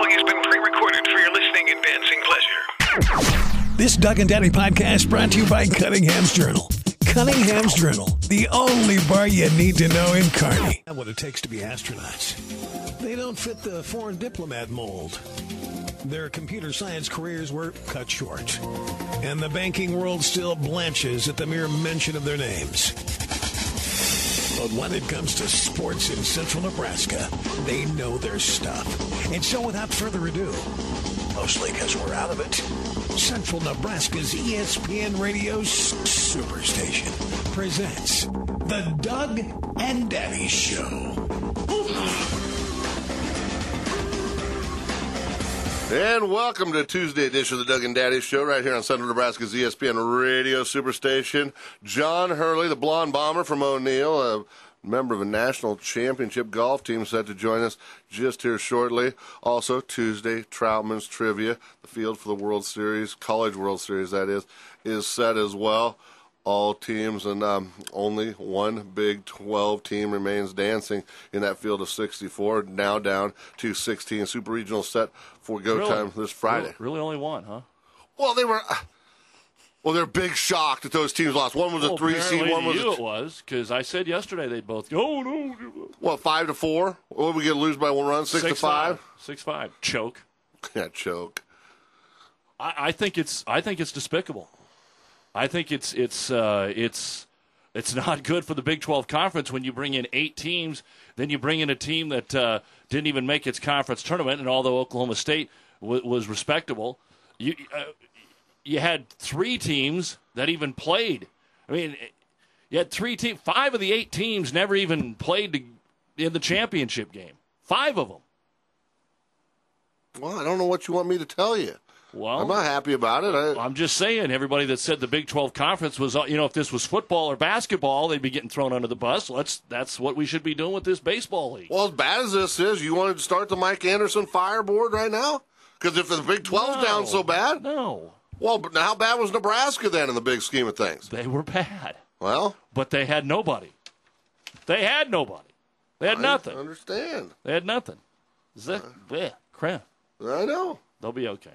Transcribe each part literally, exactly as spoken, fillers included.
following has been pre-recorded for your listening and dancing pleasure. This Doug and Daddy podcast brought to you by Cunningham's Journal. Cunningham's Journal, the only bar you need to know in Kearney. What it takes to be astronauts. They don't fit the foreign diplomat mold. Their computer science careers were cut short. And the banking world still blanches at the mere mention of their names. But when it comes to sports in central Nebraska, they know their stuff. And so without further ado, mostly because we're out of it, Central Nebraska's E S P N Radio Superstation presents the Doug and Daddy Show. And welcome to Tuesday edition of the Doug and Daddy Show right here on Central Nebraska's E S P N Radio Superstation. John Hurley, the blonde bomber from O'Neill, a member of a national championship golf team, set to join us just here shortly. Also, Tuesday, Troutman's Trivia, the field for the World Series, College World Series that is, is set as well. All teams, and um, only one Big twelve team remains dancing in that field of sixty-four, now down to sixteen. Super Regional set for go really? time this Friday. Really, really only one, huh? Well, they were... Uh, well, they're big shocked that those teams lost. One was well, a three seed, one was you a... it was, because I said yesterday they'd both go, oh, no. What, five to four? What did we get to lose by one run? Six, Six to five? five? Six five. Choke. Yeah, choke. I, I think it's I think it's despicable. I think it's it's uh, it's it's not good for the Big twelve Conference when you bring in eight teams, then you bring in a team that uh, didn't even make its conference tournament, and although Oklahoma State w- was respectable, you uh, you had three teams that even played. I mean, you had three teams. Five of the eight teams never even played to, in the championship game. Five of them. Well, I don't know what you want me to tell you. Well, I'm not happy about it. I, I'm just saying, everybody that said the Big twelve Conference was, you know, if this was football or basketball, they'd be getting thrown under the bus. Let's That's what we should be doing with this baseball league. Well, as bad as this is, you wanted to start the Mike Anderson fireboard right now? Because if the Big twelve's no, down so bad? No. Well, but how bad was Nebraska then in the big scheme of things? They were bad. Well? But they had nobody. They had nobody. They had I nothing. understand. They had nothing. Zick, bleh, crap. I know. They'll be okay.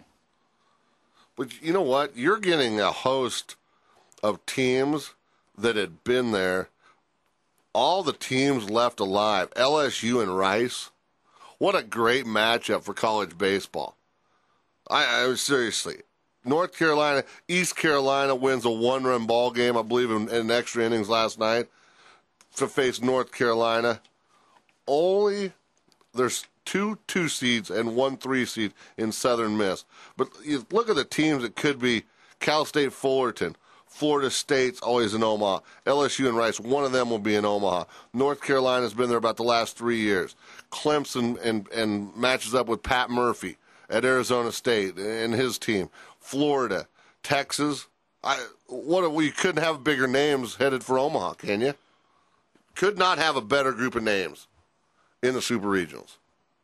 But you know what? You're getting a host of teams that had been there. All the teams left alive. L S U and Rice. What a great matchup for college baseball. I, I seriously. North Carolina, East Carolina wins a one-run ball game, I believe, in, in extra innings last night to face North Carolina. Only there's two two seeds and one three seed in Southern Miss. But you look at the teams that could be Cal State Fullerton, Florida State's always in Omaha, L S U and Rice, one of them will be in Omaha. North Carolina's been there about the last three years. Clemson and, and matches up with Pat Murphy at Arizona State and his team. Florida, Texas. I what we couldn't have bigger names headed for Omaha, can you? Could not have a better group of names in the Super Regionals.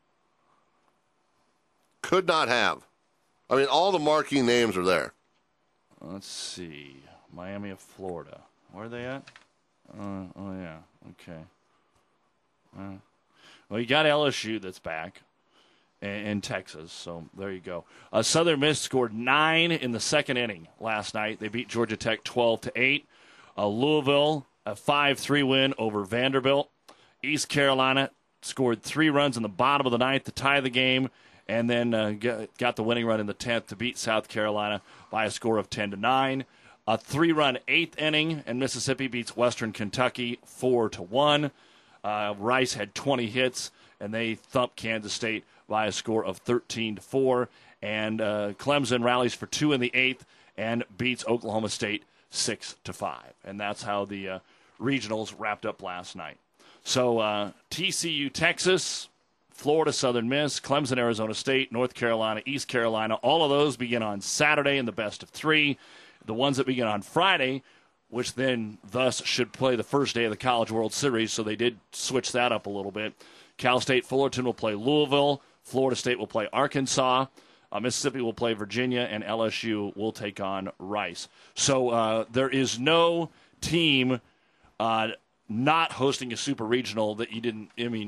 Could not have. I mean, all the marquee names are there. Let's see. Miami of Florida. Where are they at? Uh, oh, yeah. Okay. Uh, well, you got L S U that's back in Texas, so there you go. Uh, Southern Miss scored nine in the second inning last night. They beat Georgia Tech twelve to eight. Uh, Louisville, a five three win over Vanderbilt. East Carolina scored three runs in the bottom of the ninth to tie the game, and then uh, got the winning run in the tenth to beat South Carolina by a score of ten to nine. A three-run eighth inning, and Mississippi beats Western Kentucky four to one. Uh, Rice had twenty hits, and they thumped Kansas State by a score of thirteen to four. And uh, Clemson rallies for two in the eighth and beats Oklahoma State six to five. And that's how the uh, regionals wrapped up last night. So uh, T C U, Texas, Florida, Southern Miss, Clemson, Arizona State, North Carolina, East Carolina, all of those begin on Saturday in the best of three. The ones that begin on Friday, which then thus should play the first day of the College World Series, so they did switch that up a little bit. Cal State Fullerton will play Louisville. Florida State will play Arkansas. Uh, Mississippi will play Virginia, and L S U will take on Rice. So uh, there is no team uh, not hosting a super regional that you didn't, I mean,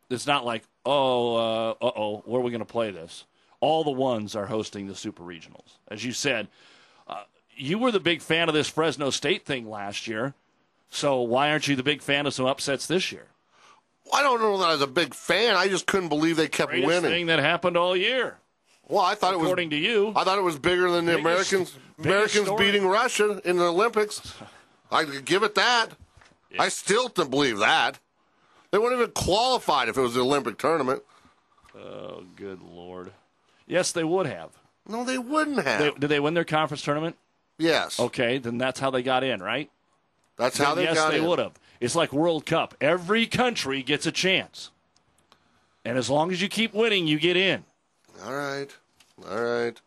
it's not like, oh, uh, uh-oh, where are we going to play this? All the ones are hosting the Super Regionals. As you said, uh, you were the big fan of this Fresno State thing last year, so why aren't you the big fan of some upsets this year? I don't know that I was a big fan. I just couldn't believe they kept Greatest winning. thing that happened all year. Well, I thought According it was. to you. I thought it was bigger than the Biggest- Americans. biggest Americans story. beating Russia in the Olympics. I could give it that. Yeah. I still don't believe that. They wouldn't even qualified if it was the Olympic tournament. Oh, good Lord. Yes, they would have. No, they wouldn't have. They, did they win their conference tournament? yes, Okay, then that's how they got in, right? that's how they yes, got they in. would have. It's like World Cup. Every country gets a chance. And as long as you keep winning, you get in. All right, all right.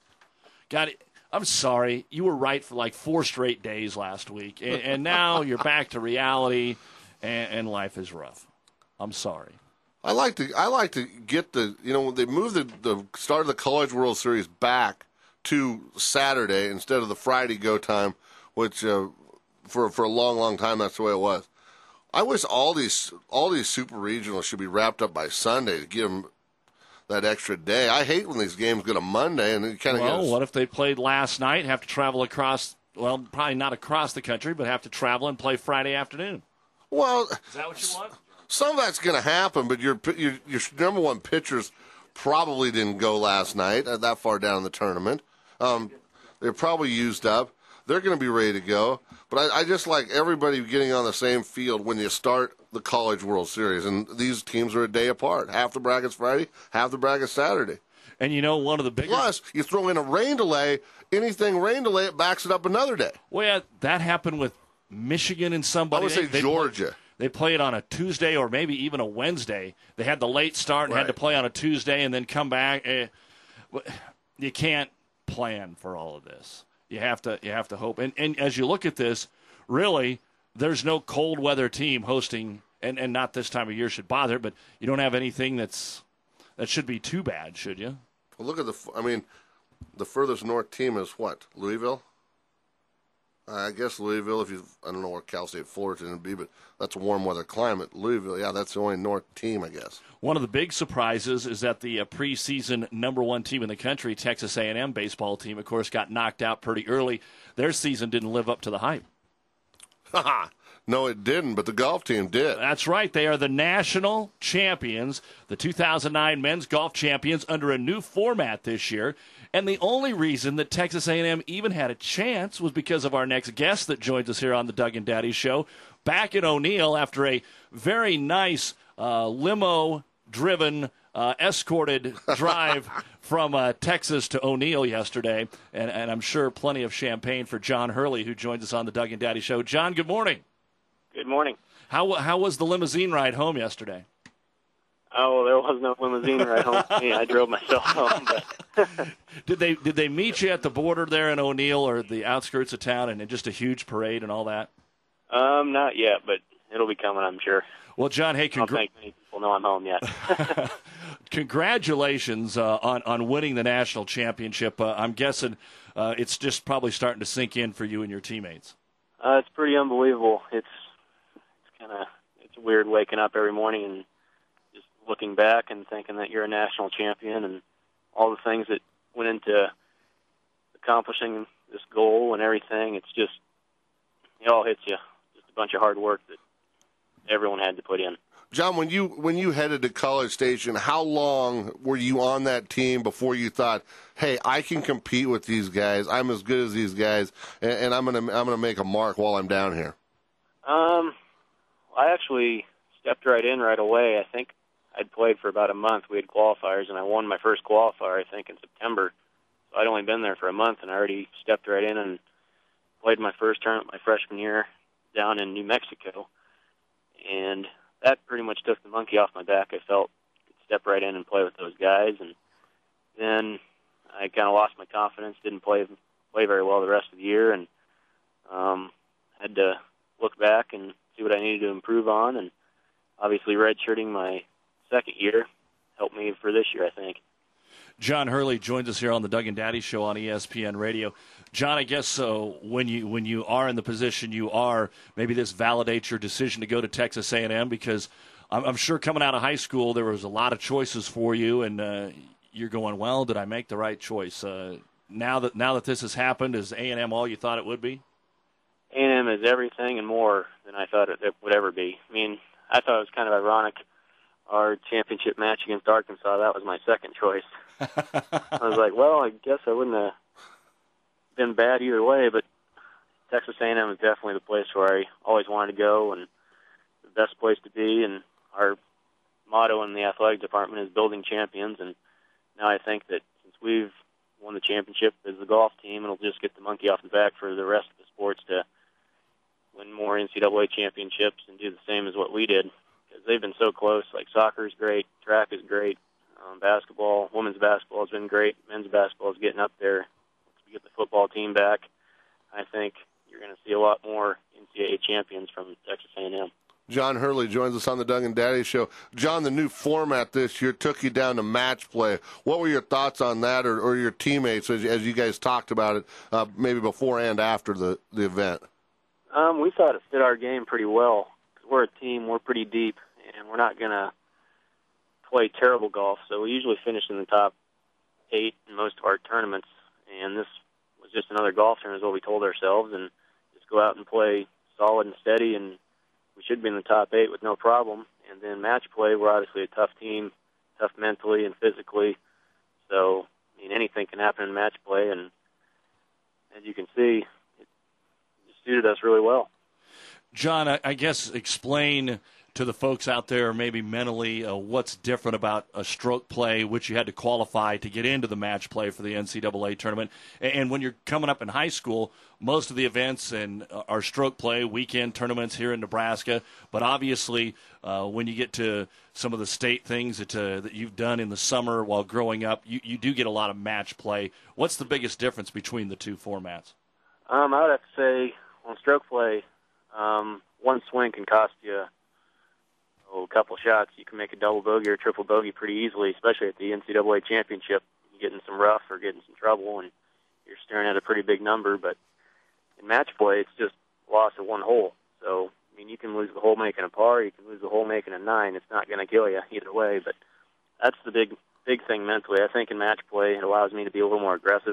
Got it. I'm sorry. You were right for like four straight days last week. And, and now you're back to reality, and, and life is rough. I'm sorry. I like to. I like to get the. You know, they moved the the start of the College World Series back to Saturday instead of the Friday go time, which uh, for for a long, long time that's the way it was. I wish all these all these super regionals should be wrapped up by Sunday to give them that extra day. I hate when these games go to Monday and it kind of Well, gets. what if they played last night, have to travel across, well, probably not across the country, but have to travel and play Friday afternoon? Well, Is that what you want? some of that's going to happen, but your, your your number one pitchers probably didn't go last night uh, that far down in the tournament. Um, they're probably used up. They're going to be ready to go. But I, I just like everybody getting on the same field when you start the College World Series. And these teams are a day apart. Half the bracket's Friday, half the bracket's Saturday. And you know, one of the biggest. Plus, you throw in a rain delay. Anything rain delay, it backs it up another day. Well, yeah, that happened with Michigan and I somebody. would say They- they Georgia. Play, they played on a Tuesday or maybe even a Wednesday. They had the late start and Right. had to play on a Tuesday and then come back. Eh, you can't plan for all of this. You have to. You have to hope. And, and as you look at this, really, there's no cold weather team hosting, and, and not this time of year should bother. But you don't have anything that's that should be too bad, should you? Well, look at the. I mean, the furthest north team is what? Louisville. I guess Louisville. If you, I don't know where Cal State Fullerton would be, but that's a warm weather climate. Louisville, yeah, that's the only north team, I guess. One of the big surprises is that the uh, preseason number one team in the country, Texas A and M baseball team, of course, got knocked out pretty early. Their season didn't live up to the hype. No, it didn't, but the golf team did. That's right. They are the national champions, the two thousand nine men's golf champions under a new format this year. And the only reason that Texas A and M even had a chance was because of our next guest that joins us here on the Doug and Daddy Show, back in O'Neill after a very nice uh, limo-driven, uh, escorted drive from uh, Texas to O'Neill yesterday. And, and I'm sure plenty of champagne for John Hurley, who joins us on the Doug and Daddy Show. John, good morning. Good morning. How how was the limousine ride home yesterday? Oh, there was no limousine right home for me. I drove myself home. But Did they did they meet you at the border there in O'Neill or the outskirts of town, and just a huge parade and all that? um, not yet, but it'll be coming, I'm sure. Well, John, hey, I don't congra- think many people know I'm home yet. congratulations uh, on on winning the national championship. Uh, I'm guessing uh, it's just probably starting to sink in for you and your teammates. uh, it's pretty unbelievable. It's it's kind of it's weird waking up every morning and just looking back and thinking that you're a national champion and all the things that went into accomplishing this goal and everything. It's just it all hits you. Just a bunch of hard work that everyone had to put in. John, when you when you headed to College Station, how long were you on that team before you thought, "Hey, I can compete with these guys. I'm as good as these guys, and, and I'm gonna I'm gonna make a mark while I'm down here"? Um, I actually stepped right in right away. I think I'd played for about a month. We had qualifiers, and I won my first qualifier, I think, in September. So I'd only been there for a month, and I already stepped right in and played my first tournament my freshman year down in New Mexico. And that pretty much took the monkey off my back. I felt I could step right in and play with those guys. And then I kind of lost my confidence, didn't play play very well the rest of the year, and um, had to look back and see what I needed to improve on. And obviously redshirting my second year helped me for this year, I think. John Hurley joins us here on the Doug and Daddy Show on E S P N Radio. John, I guess so. When you when you are in the position you are, maybe this validates your decision to go to Texas A and M because I'm, I'm sure coming out of high school there was a lot of choices for you, and uh, you're going, well, did I make the right choice? Uh, now that now that this has happened, is A and M all you thought it would be? A and M is everything and more than I thought it, it would ever be. I mean, I thought it was kind of ironic. Our championship match against Arkansas, that was my second choice. I was like, well, I guess I wouldn't have been bad either way, but Texas A and M is definitely the place where I always wanted to go and the best place to be. And our motto in the athletic department is building champions. And now I think that since we've won the championship as the golf team, it'll just get the monkey off the back for the rest of the sports to win more N C double A championships and do the same as what we did. Because they've been so close. Like, soccer is great, track is great, um, basketball, women's basketball has been great, men's basketball is getting up there. Once we get the football team back, I think you're going to see a lot more N C double A champions from Texas A and M. John Hurley joins us on the Doug and Daddy Show. John, the new format this year took you down to match play. What were your thoughts on that, or, or your teammates as, as you guys talked about it, uh, maybe before and after the, the event? Um, we thought it fit our game pretty well. We're a team, we're pretty deep, and we're not going to play terrible golf, so we usually finish in the top eight in most of our tournaments, and this was just another golf tournament is what we told ourselves, and just go out and play solid and steady, and we should be in the top eight with no problem. And then match play, we're obviously a tough team, tough mentally and physically, so I mean, anything can happen in match play, and as you can see, it suited us really well. John, I, I guess explain to the folks out there maybe mentally uh, what's different about a stroke play, which you had to qualify to get into the match play for the N C double A tournament. And, and when you're coming up in high school, most of the events and uh, are stroke play, weekend tournaments here in Nebraska. But obviously, uh, when you get to some of the state things that, uh, that you've done in the summer while growing up, you, you do get a lot of match play. What's the biggest difference between the two formats? Um, I would have to say on stroke play, Um, one swing can cost you oh, a couple shots. You can make a double bogey or a triple bogey pretty easily, especially at the N C double A championship. You get in some rough or get in some trouble, and you're staring at a pretty big number. But in match play, it's just loss of one hole. So, I mean, you can lose the hole making a par, you can lose the hole making a nine. It's not going to kill you either way. But that's the big, big thing mentally. I think in match play, it allows me to be a little more aggressive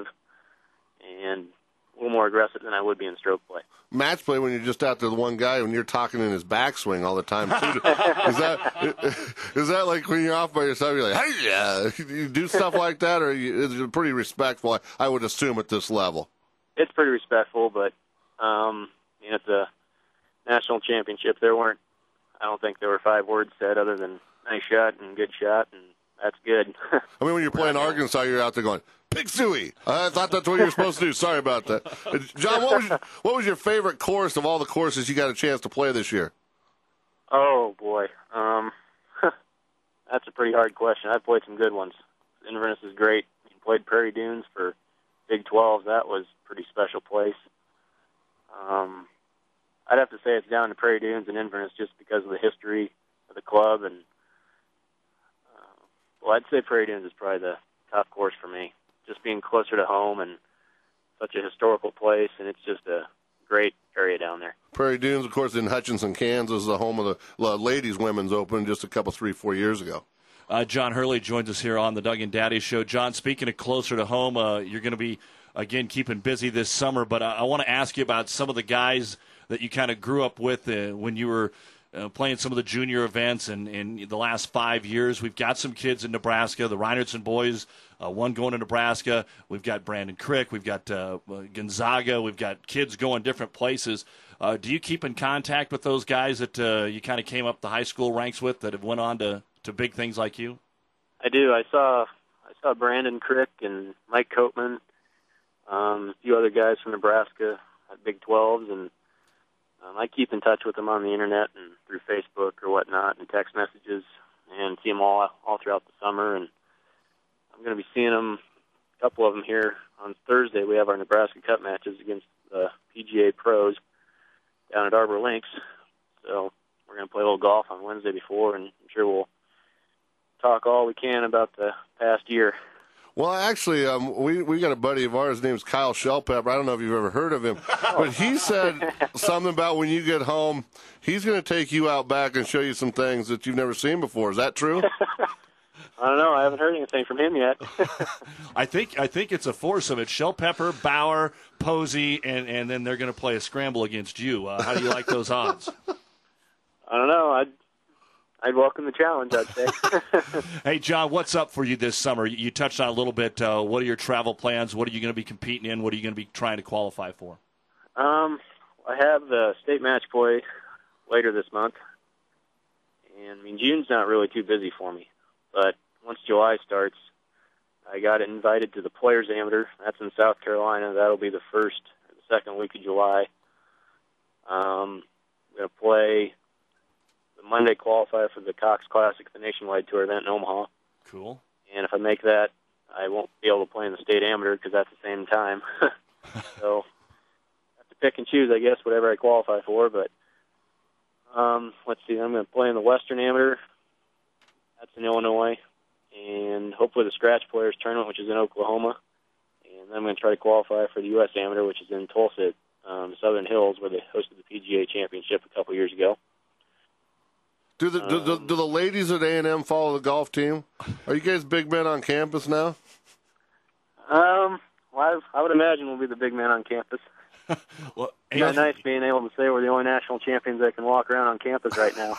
and a little more aggressive than I would be in stroke play. Match play when you're just out there the one guy when you're talking in his backswing all the time too. is that is that like when you're off by yourself you're like, hey yeah, you do stuff like that, or you, is it pretty respectful? I would assume at this level. It's pretty respectful, but um, you know, it's a national championship. There weren't, I don't think there were five words said other than nice shot and good shot, and that's good. I mean, when you're playing Arkansas, you're out there going, Pig Suey. I thought that's what you were supposed to do. Sorry about that. John, what was, what was your favorite course of all the courses you got a chance to play this year? Oh, boy. Um, that's a pretty hard question. I've played some good ones. Inverness is great. You played Prairie Dunes for Big twelve. That was a pretty special place. Um, I'd have to say it's down to Prairie Dunes and Inverness just because of the history of the club. And uh, well, I'd say Prairie Dunes is probably the top course for me. Just being closer to home and such a historical place, and it's just a great area down there. Prairie Dunes, of course, in Hutchinson, Kansas, the home of the uh, Ladies Women's Open just a couple, three, four years ago. Uh, John Hurley joins us here on the Doug and Daddy Show. John, speaking of closer to home, uh, you're going to be, again, keeping busy this summer, but I, I want to ask you about some of the guys that you kind of grew up with uh, when you were Uh, playing some of the junior events in, in the last five years. We've got some kids in Nebraska, the Reinertsen boys, uh, one going to Nebraska. We've got Brandon Crick. We've got uh, Gonzaga. We've got kids going different places. Uh, do you keep in contact with those guys that uh, you kind of came up the high school ranks with that have went on to, to big things like you? I do. I saw I saw Brandon Crick and Mike Copeman, um, a few other guys from Nebraska at Big twelves, and Um, I keep in touch with them on the internet and through Facebook or whatnot and text messages, and see them all all throughout the summer. And I'm going to be seeing them, a couple of them here on Thursday. We have our Nebraska Cup matches against the P G A pros down at Arbor Links. So we're going to play a little golf on Wednesday before, and I'm sure we'll talk all we can about the past year. Well, actually, um, we we got a buddy of ours named Kyle Shellpepper. I don't know if you've ever heard of him, but he said something about when you get home, he's going to take you out back and show you some things that you've never seen before. Is that true? I don't know. I haven't heard anything from him yet. I think I think it's a foursome. It's Shellpepper, Bauer, Posey, and, and then they're going to play a scramble against you. Uh, how do you like those odds? I don't know. I'd I'd welcome the challenge, I'd say. Hey, John, what's up for you this summer? You touched on a little bit. Uh, what are your travel plans? What are you going to be competing in? What are you going to be trying to qualify for? Um, I have the state match play later this month. And, I mean, June's not really too busy for me. But once July starts, I got invited to the Players Amateur. That's in South Carolina. That'll be the first or the second week of July. Um, I'm going to play the Monday qualifier for the Cox Classic, the nationwide tour event in Omaha. Cool. And if I make that, I won't be able to play in the state amateur because that's the same time. So I have to pick and choose, I guess, whatever I qualify for. But um, let's see, I'm going to play in the Western Amateur. That's in Illinois. And hopefully the Scratch Players Tournament, which is in Oklahoma. And then I'm going to try to qualify for the U S Amateur, which is in Tulsa, um, Southern Hills, where they hosted the P G A Championship a couple years ago. Do the do, do, do the ladies at A and M follow the golf team? Are you guys big men on campus now? Um, well, I, I would imagine we'll be the big man on campus. Well, It's not nice being able to say we're the only national champions that can walk around on campus right now.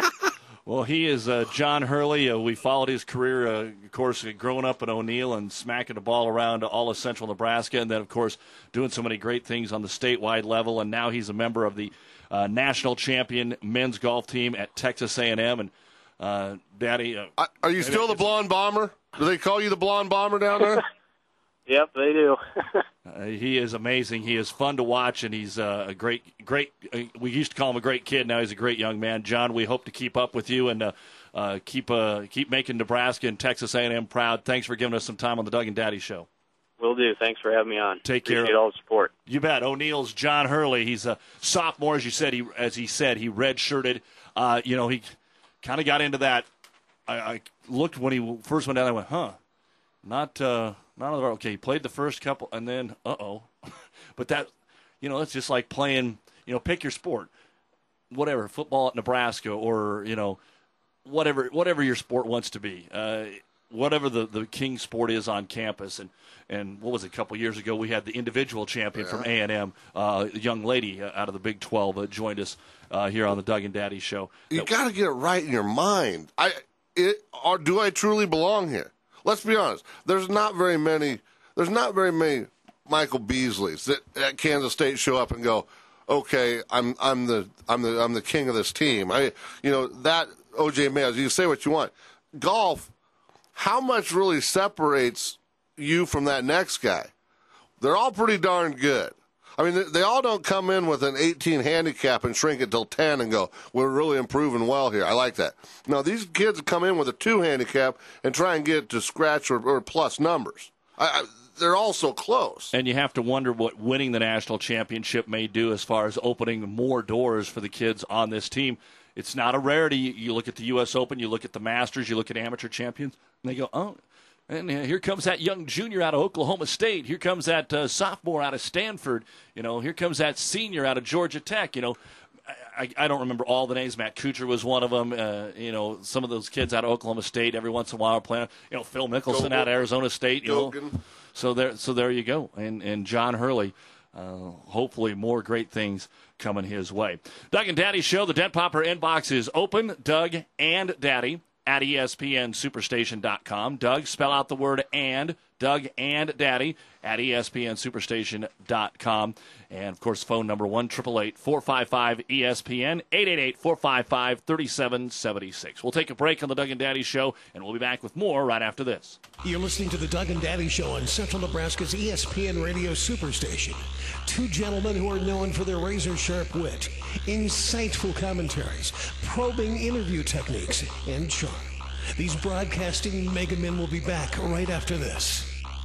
Well, he is uh, John Hurley. Uh, we followed his career, uh, of course, growing up at O'Neill and smacking the ball around all of central Nebraska, and then, of course, doing so many great things on the statewide level. And now he's a member of the uh, national champion men's golf team at Texas A and M. And, uh, Daddy, uh, Are you still the blonde bomber? Do they call you the blonde bomber down there? Yep, they do. uh, he is amazing. He is fun to watch, and he's uh, a great, great. Uh, we used to call him a great kid. Now he's a great young man. John, we hope to keep up with you and uh, uh, keep uh, keep making Nebraska and Texas A and M proud. Thanks for giving us some time on the Doug and Daddy Show. Will do. Thanks for having me on. Take Appreciate care. all the support. You bet. O'Neill's John Hurley. He's a sophomore, as you said. He, as he said, he redshirted. Uh, you know, he kind of got into that. I, I looked when he first went down. I went, huh, not. Uh, Not another, okay, he played the first couple, and then, uh-oh. But that, you know, it's just like playing, you know, pick your sport. Whatever, football at Nebraska or, you know, whatever whatever your sport wants to be. Uh, whatever the, the king sport is on campus. And, and what was it, a couple years ago, we had the individual champion yeah. from A and M, uh, a young lady out of the Big twelve that joined us uh, here on the Doug and Daddy Show. You got to get it right in your mind. I it, or do I truly belong here? Let's be honest. There's not very many. There's not very many Michael Beasleys that at Kansas State show up and go, "Okay, I'm I'm the I'm the I'm the king of this team." I you know that O J Mayo. You say what you want. Golf. How much really separates you from that next guy? They're all pretty darn good. I mean, they, they all don't come in with an eighteen handicap and shrink it till ten and go, we're really improving well here. I like that. No, these kids come in with a two handicap and try and get to scratch or, or plus numbers. I, I, they're all so close. And you have to wonder what winning the national championship may do as far as opening more doors for the kids on this team. It's not a rarity. You look at the U S Open, you look at the Masters, you look at amateur champions, and they go, oh, and here comes that young junior out of Oklahoma State. Here comes that uh, sophomore out of Stanford. You know, here comes that senior out of Georgia Tech. You know, I, I don't remember all the names. Matt Kuchar was one of them. Uh, you know, some of those kids out of Oklahoma State every once in a while are playing. You know, Phil Mickelson Gogan. out of Arizona State. You Gogan. know, so there, so there you go. And and John Hurley. Uh, hopefully more great things coming his way. Doug and Daddy Show. The Dent Popper inbox is open. Doug and Daddy at E S P N Superstation dot com. Doug, spell out the word and. Doug and Daddy at E S P N Superstation dot com. And, of course, phone number one eight eight eight, four five five, E S P N, eight eight eight, four five five, three seven seven six. We'll take a break on the Doug and Daddy Show, and we'll be back with more right after this. You're listening to the Doug and Daddy Show on Central Nebraska's E S P N Radio Superstation. Two gentlemen who are known for their razor-sharp wit, insightful commentaries, probing interview techniques, and charm. These broadcasting mega men will be back right after this.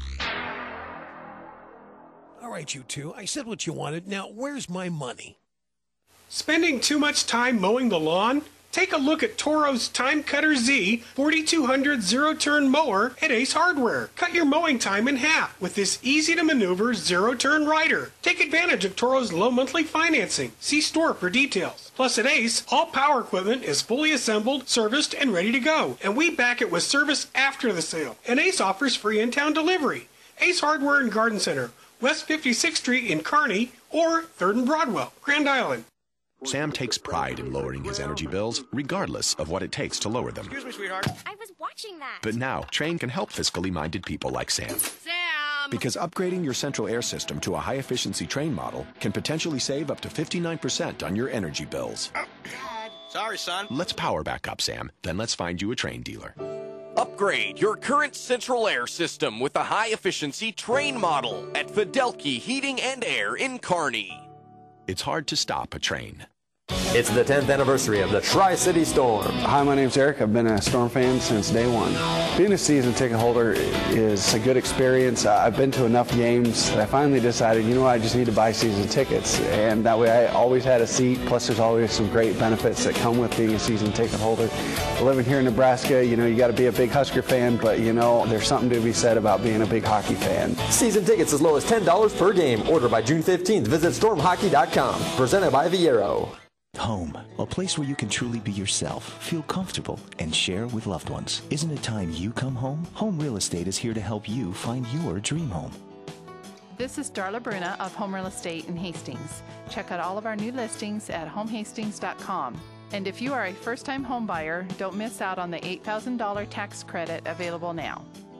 All right, you two, I said what you wanted. Now, where's my money? Spending too much time mowing the lawn? Take a look at Toro's Time Cutter Z forty-two hundred zero-turn mower at Ace Hardware. Cut your mowing time in half with this easy-to-maneuver zero-turn rider. Take advantage of Toro's low monthly financing. See store for details. Plus at Ace, all power equipment is fully assembled, serviced, and ready to go. And we back it with service after the sale. And Ace offers free in-town delivery. Ace Hardware and Garden Center, West fifty-sixth Street in Kearney, or third and Broadwell, Grand Island. Sam takes pride in lowering his energy bills, regardless of what it takes to lower them. Excuse me, sweetheart. I was watching that. But now, Trane can help fiscally minded people like Sam. Sam! Because upgrading your central air system to a high-efficiency Trane model can potentially save up to fifty-nine percent on your energy bills. Oh, God. Sorry, son. Let's power back up, Sam. Then let's find you a Trane dealer. Upgrade your current central air system with the high-efficiency Trane model at Fidelki Heating and Air in Kearney. It's hard to stop a Trane. It's the tenth anniversary of the Tri-City Storm. Hi, my name's Eric. I've been a Storm fan since day one. Being a season ticket holder is a good experience. I've been to enough games that I finally decided, you know what, I just need to buy season tickets. And that way I always had a seat, plus there's always some great benefits that come with being a season ticket holder. Living here in Nebraska, you know, you got to be a big Husker fan, but, you know, there's something to be said about being a big hockey fan. Season tickets as low as ten dollars per game. Order by June fifteenth. Visit storm hockey dot com. Presented by Viero. Home, a place where you can truly be yourself, feel comfortable, and share with loved ones. Isn't it time you come home? Home Real Estate is here to help you find your dream home. This is Darla Bruna of Home Real Estate in Hastings. Check out all of our new listings at home hastings dot com. And if you are a first-time home buyer, don't miss out on the eight thousand dollars tax credit available now.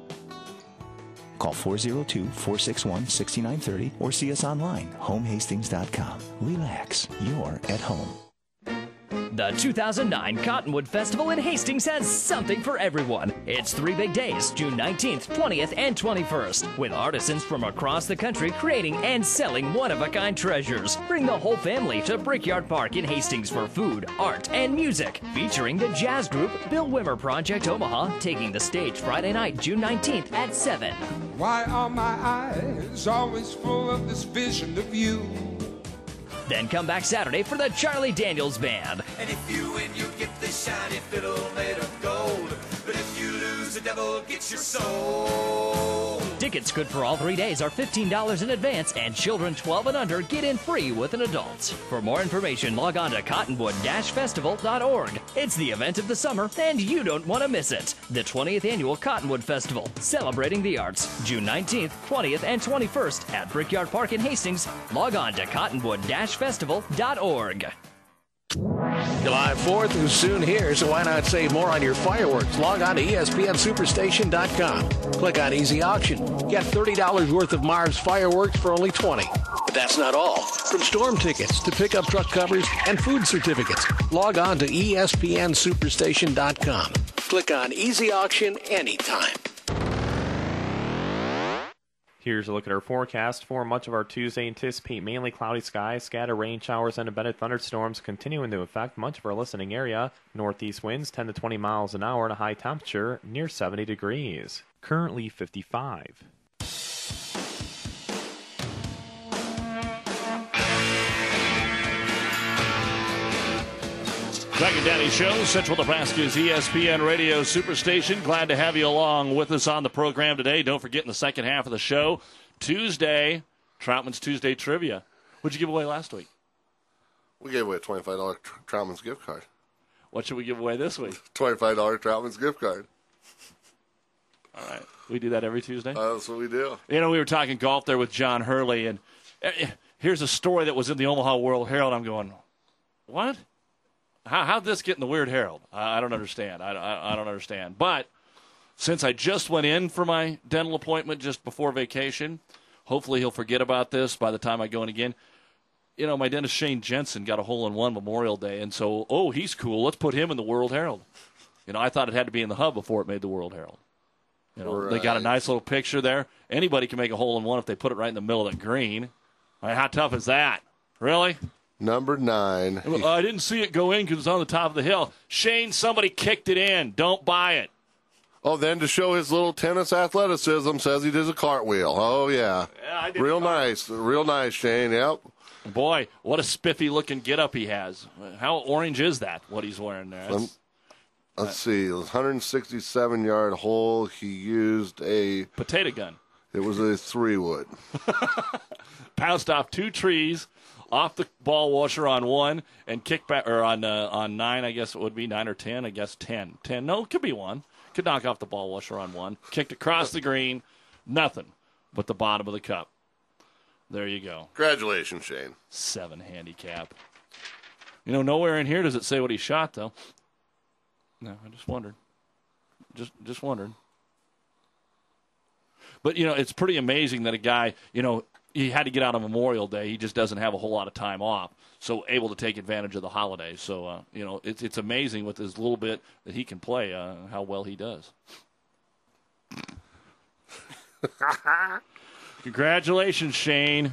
Call four oh two, four six one, six nine three zero or see us online, home hastings dot com. Relax, you're at home. The two thousand nine Cottonwood Festival in Hastings has something for everyone. It's three big days, June nineteenth, twentieth, and twenty-first, with artisans from across the country creating and selling one-of-a-kind treasures. Bring the whole family to Brickyard Park in Hastings for food, art, and music, featuring the jazz group Bill Wimmer Project Omaha, taking the stage Friday night, June nineteenth at seven. Why are my eyes always full of this vision of you? Then come back Saturday for the Charlie Daniels Band. And if you win, you get this shiny fiddle made of gold. But if you lose, the devil gets your soul. Tickets good for all three days are fifteen dollars in advance, and children twelve and under get in free with an adult. For more information, log on to cottonwood dash festival dot org. It's the event of the summer, and you don't want to miss it. The twentieth Annual Cottonwood Festival, celebrating the arts. June nineteenth, twentieth, and twenty-first at Brickyard Park in Hastings. Log on to cottonwood dash festival dot org. July fourth is soon here, so why not save more on your fireworks? Log on to E S P N superstation dot com. Click on Easy Auction. Get thirty dollars worth of Mars fireworks for only twenty dollars. But that's not all. From storm tickets to pickup truck covers and food certificates, log on to E S P N superstation dot com. Click on Easy Auction anytime. Here's a look at our forecast. For much of our Tuesday, anticipate mainly cloudy skies, scattered rain showers, and embedded thunderstorms continuing to affect much of our listening area. Northeast winds ten to twenty miles an hour and a high temperature near seventy degrees. Currently fifty-five. Zach and Danny Show, Central Nebraska's E S P N Radio Superstation. Glad to have you along with us on the program today. Don't forget, in the second half of the show, Tuesday, Troutman's Tuesday Trivia. What'd you give away last week? We gave away a twenty-five dollars Troutman's gift card. What should we give away this week? twenty-five dollars Troutman's gift card. All right. We do that every Tuesday? Uh, that's what we do. You know, we were talking golf there with John Hurley, and here's a story that was in the Omaha World Herald. I'm going, what? How, how'd this get in the Weird Herald? I, I don't understand. I, I, I don't understand. But since I just went in for my dental appointment just before vacation, hopefully he'll forget about this by the time I go in again. You know, my dentist Shane Jensen got a hole-in-one Memorial Day, and so, oh, he's cool. Let's put him in the World Herald. You know, I thought it had to be in the hub before it made the World Herald. You know, right. They got a nice little picture there. Anybody can make a hole-in-one if they put it right in the middle of the green. I mean, how tough is that? Really? Number nine. Well, I didn't see it go in because it's on the top of the hill. Shane, somebody kicked it in. Don't buy it. Oh, then to show his little tennis athleticism, says he does a cartwheel. Oh, yeah. yeah I did Real nice. Real nice, Shane. Yep. Boy, what a spiffy-looking get-up he has. How orange is that, what he's wearing there? Let, That's, let's see. one hundred sixty-seven yard hole. He used a... potato gun. It was a three-wood. Pounced off two trees, off the ball washer on one, and kicked back, or on uh, on nine, I guess it would be, nine or ten, I guess ten. ten, no, it could be one. Could knock off the ball washer on one. Kicked across the green, nothing but the bottom of the cup. There you go. Congratulations, Shane. Seven handicap. You know, nowhere in here does it say what he shot, though. No, I just wondered. Just, just wondered. But, you know, it's pretty amazing that a guy, you know, he had to get out on Memorial Day. He just doesn't have a whole lot of time off, so able to take advantage of the holiday. So, uh, you know, it's it's amazing with his little bit that he can play, uh, how well he does. Congratulations, Shane.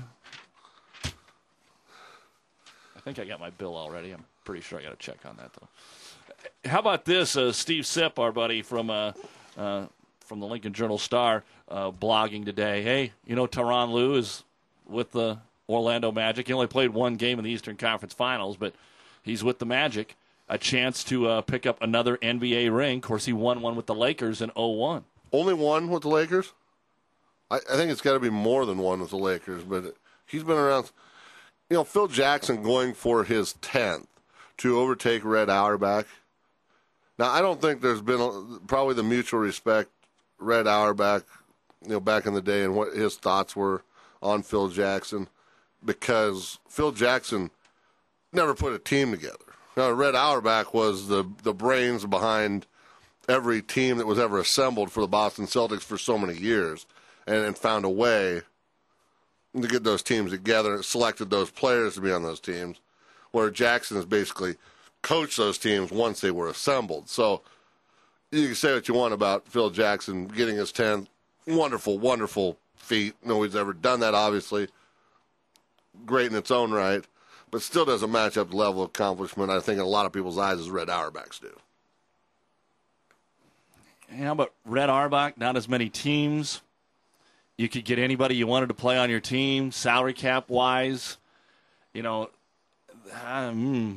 I think I got my bill already. I'm pretty sure I got to check on that, though. How about this? Uh, Steve Sipp, our buddy from uh, uh, from the Lincoln Journal-Star, uh, blogging today. Hey, you know Tyronn Lue is with the Orlando Magic. He only played one game in the Eastern Conference Finals, but he's with the Magic. A chance to uh, pick up another N B A ring. Of course, he won one with the Lakers in oh one. Only one with the Lakers? I, I think it's got to be more than one with the Lakers, but he's been around. You know, Phil Jackson going for his tenth to overtake Red Auerbach. Now, I don't think there's been a, probably the mutual respect Red Auerbach, you know, back in the day and what his thoughts were on Phil Jackson, because Phil Jackson never put a team together. Now, Red Auerbach was the, the brains behind every team that was ever assembled for the Boston Celtics for so many years, and, and found a way to get those teams together and selected those players to be on those teams, where Jackson has basically coached those teams once they were assembled. So you can say what you want about Phil Jackson getting his tenth. Wonderful, wonderful feat. Nobody's ever done that, obviously. Great in its own right, but still doesn't match up the level of accomplishment, I think, in a lot of people's eyes, as Red Auerbach's do. Yeah, but Red Auerbach, not as many teams. You could get anybody you wanted to play on your team, salary cap wise. You know, um,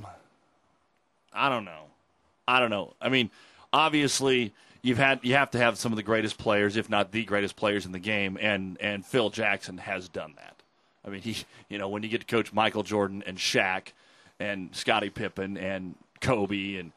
I don't know. I don't know. I mean, obviously, you've had you have to have some of the greatest players, if not the greatest players in the game, and and Phil Jackson has done that. I mean, he, you know, when you get to coach Michael Jordan and Shaq and Scottie Pippen and Kobe and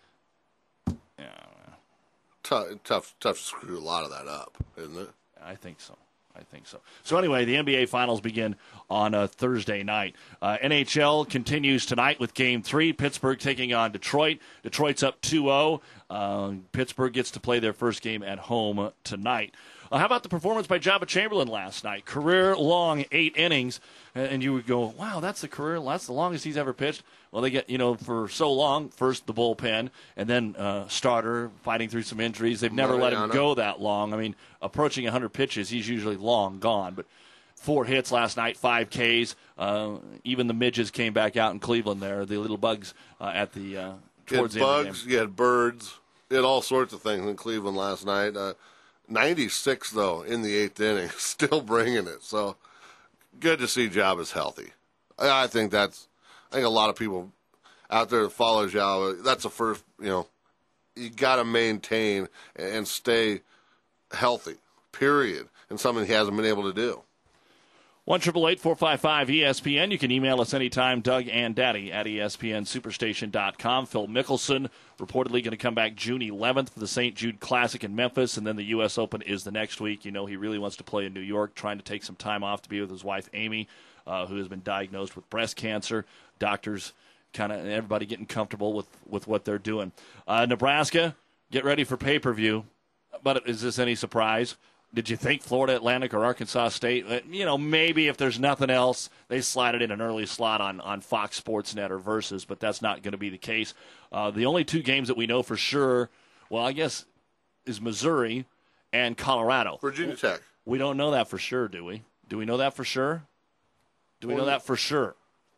yeah, tough, tough, tough to screw a lot of that up, isn't it? I think so. I think so. So anyway, the N B A Finals begin on a Thursday night. Uh, N H L continues tonight with Game three. Pittsburgh taking on Detroit. Detroit's up two oh. Uh, Pittsburgh gets to play their first game at home tonight. Uh, how about the performance by Jabba Chamberlain last night? Career-long eight innings. And you would go, wow, that's the career, that's the longest he's ever pitched. Well, they get, you know, for so long, first the bullpen, and then uh, starter, fighting through some injuries. They've never Mariano. let him go that long. I mean, approaching one hundred pitches, he's usually long gone. But four hits last night, five Ks. Uh, even the midges came back out in Cleveland there, the little bugs uh, at the uh, towards you had the bugs, end of the game. You had birds, you had all sorts of things in Cleveland last night. Uh, ninety-six, though, in the eighth inning, still bringing it. So good to see Jabba's healthy. I think that's, I think a lot of people out there that follow Jabba, that's the first, you know, you got to maintain and stay healthy, period, and something he hasn't been able to do. one eight eight eight, four five five, E S P N. You can email us anytime, Doug and Daddy at E S P N Superstation dot com. Phil Mickelson reportedly going to come back June eleventh for the Saint Jude Classic in Memphis, and then the U S Open is the next week. You know, he really wants to play in New York, trying to take some time off to be with his wife, Amy, uh, who has been diagnosed with breast cancer. Doctors kind of, everybody getting comfortable with, with what they're doing. Uh, Nebraska, get ready for pay-per-view. But is this any surprise? Did you think Florida Atlantic or Arkansas State? You know, maybe if there's nothing else, they slide it in an early slot on, on Fox Sports Net or Versus, but that's not going to be the case. Uh, the only two games that we know for sure, well, I guess, is Missouri and Colorado. Virginia Tech. We don't know that for sure, do we? Do we know that for sure? Do we well, know that for sure?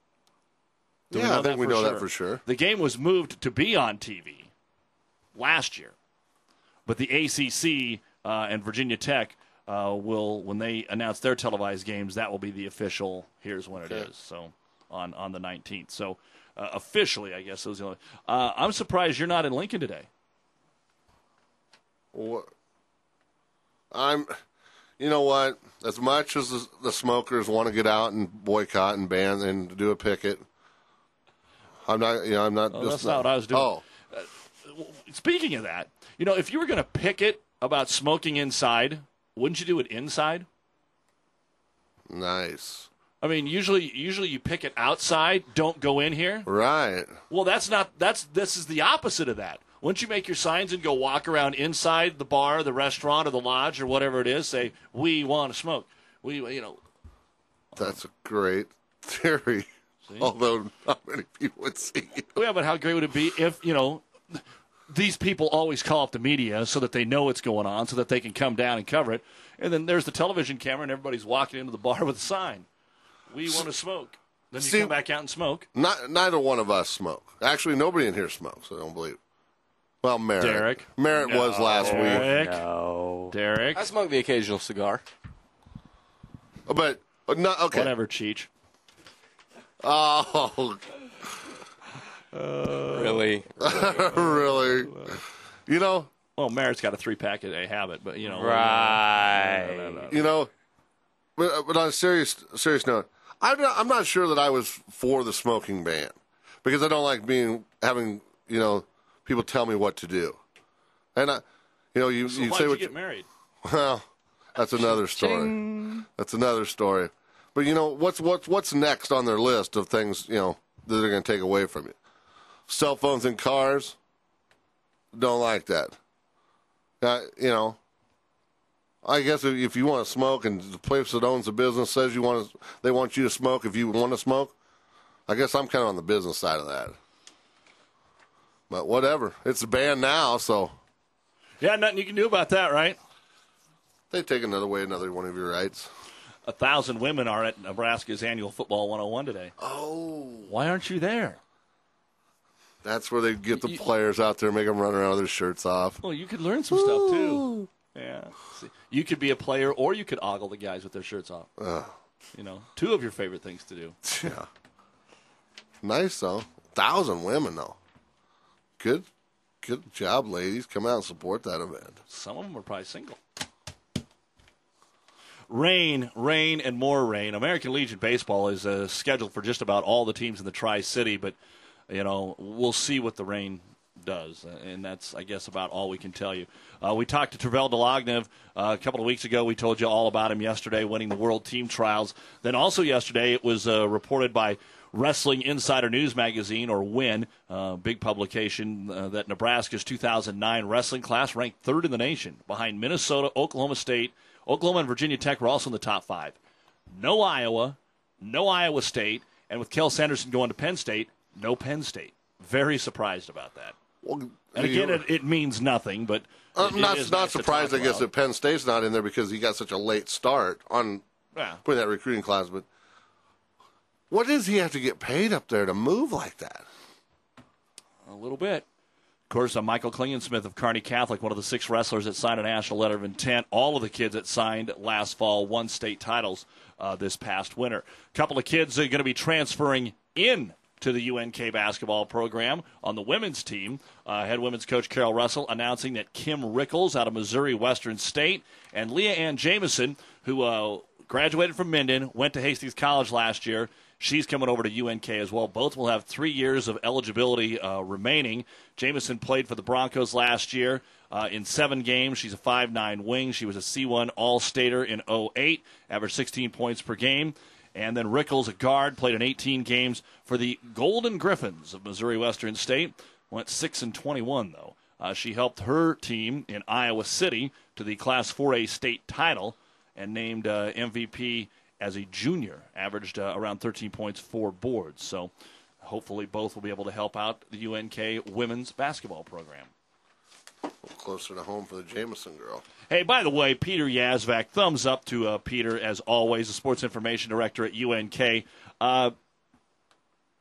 Do yeah, I think we know sure? that for sure. The game was moved to be on T V last year, but the A C C uh, and Virginia Tech uh, will, when they announce their televised games, that will be the official, here's when Okay. it is, so on, on the nineteenth. So uh, officially, I guess, those are the only. Uh, I'm surprised you're not in Lincoln today. What? I'm, you know what? As much as the, the smokers want to get out and boycott and ban and do a picket, I'm not. You know, I'm not. Oh, just that's not what I was doing. Oh, Uh, speaking of that, you know, if you were going to picket about smoking inside, wouldn't you do it inside? nice. I mean, usually, usually you picket outside. Don't go in here. Right. Well, that's not. That's this is the opposite of that. Wouldn't you make your signs and go walk around inside the bar, the restaurant, or the lodge, or whatever it is? Say, we want to smoke. We, you know. That's a great theory. Although not many people would see it. Yeah, but how great would it be if, you know, these people always call up the media so that they know what's going on, so that they can come down and cover it. And then there's the television camera, and everybody's walking into the bar with a sign. We want to smoke. Then you See, come back out and smoke. Not, neither one of us smoke. Actually, nobody in here smokes. I don't believe. Well, Merritt. Derek. Merritt No. was last week. Derek. No. Derek. I smoke the occasional cigar. But, but not, okay. Whatever, Cheech. Oh. Really? really? You know? Well, Merritt's got a three-pack a day habit, but, you know. Right. No, no, no, no, no. You know, but, but on a serious, serious note, I'm not, I'm not sure that I was for the smoking ban because I don't like being, having, you know, people tell me what to do. And, I, you know, you, So you why'd say you what get married? Well, that's another story. That's another story. But you know what's what's what's next on their list of things you know that they're going to take away from you? Cell phones in cars. Don't like that. Uh, you know. I guess if, if you want to smoke and the place that owns the business says you want to, they want you to smoke if you want to smoke. I guess I'm kind of on the business side of that. But whatever, it's banned now, so. Yeah, nothing you can do about that, right? They take another way, another one of your rights. A thousand women are at Nebraska's annual Football one oh one today. Oh. Why aren't you there? That's where they get the players out there, make them run around with their shirts off. Well, you could learn some stuff, too. Yeah. See, you could be a player, or you could ogle the guys with their shirts off. Ugh. You know, two of your favorite things to do. Yeah. Nice, though. Thousand women, though. Good good job, ladies. Come out and support that event. Some of them are probably single. Rain, rain, and more rain. American Legion Baseball is uh, scheduled for just about all the teams in the Tri-City, but, you know, we'll see what the rain does, and that's, I guess, about all we can tell you. Uh, we talked to Tervel Delognev uh, a couple of weeks ago. We told you all about him yesterday, winning the World Team Trials. Then also yesterday, it was uh, reported by Wrestling Insider News Magazine, or WIN, uh, big publication, uh, that Nebraska's two thousand nine wrestling class ranked third in the nation, behind Minnesota, Oklahoma State. Oklahoma and Virginia Tech were also in the top five. No Iowa, no Iowa State, and with Kel Sanderson going to Penn State, no Penn State. Very surprised about that. Well, and again, you- it, it means nothing, but I'm it not is not nice to surprised, I talk guess, about. that Penn State's not in there because he got such a late start on Yeah. putting that recruiting class. But what does he have to get paid up there to move like that? A little bit. Of course, uh, Michael Klingensmith of Kearney Catholic, one of the six wrestlers that signed a national letter of intent. All of the kids that signed last fall won state titles uh, this past winter. A couple of kids are going to be transferring in to the U N K basketball program on the women's team. Uh, head women's coach Carol Russell announcing that Kim Rickles out of Missouri Western State and Leah Ann Jamison, who uh, graduated from Minden, went to Hastings College last year. She's coming over to U N K as well. Both will have three years of eligibility uh, remaining. Jamison played for the Broncos last year uh, in seven games. She's a five nine wing. She was a C one All-Stater in oh eight, averaged sixteen points per game. And then Rickles, a guard, played in eighteen games for the Golden Griffins of Missouri Western State. Went six and twenty-one, though. Uh, she helped her team in Iowa City to the Class four A state title and named uh, M V P as a junior, averaged uh, around thirteen points, four boards. So hopefully both will be able to help out the U N K women's basketball program. A little closer to home for the Jamison girl. Hey, by the way, Peter Yazvac, thumbs up to uh, Peter, as always, the sports information director at U N K. Uh,